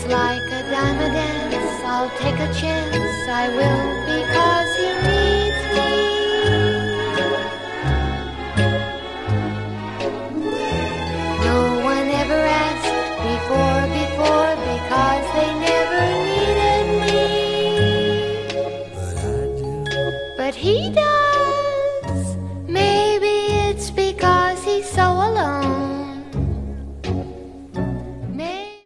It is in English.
like a dime a dance. I'll take a chance, I will, because he needs